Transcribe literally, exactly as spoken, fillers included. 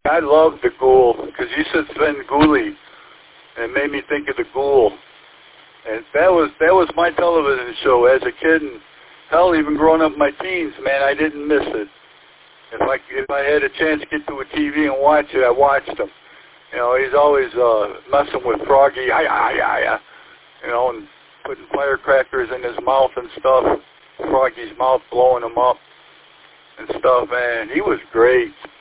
I loved the Ghoul because you said Sven Ghoulie, and it made me think of the Ghoul. And that was that was my television show as a kid, and hell, even growing up in my teens, man, I didn't miss it. If I if I had a chance to get to a T V and watch it, I watched him. You know, he's always uh, messing with Froggy, hi, hi, hi, you know, and putting firecrackers in his mouth and stuff. Froggy's mouth blowing him up and stuff, man. He was great.